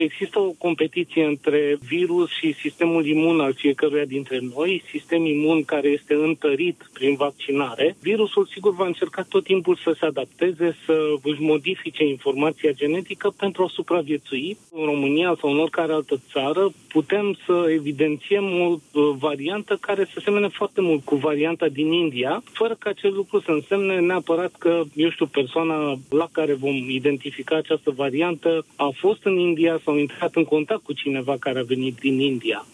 Există o competiție între virus și sistemul imun al fiecăruia dintre noi, sistem imun care este întărit prin vaccinare. Virusul, sigur, va încerca tot timpul să se adapteze, să își modifice informația genetică pentru a supraviețui. În România sau în oricare altă țară putem să evidențiem o variantă care se semene foarte mult cu varianta din India, fără ca acest lucru să însemne neapărat că, persoana la care vom identifica această variantă a fost în India sau intrat în contact cu cineva care a venit din India.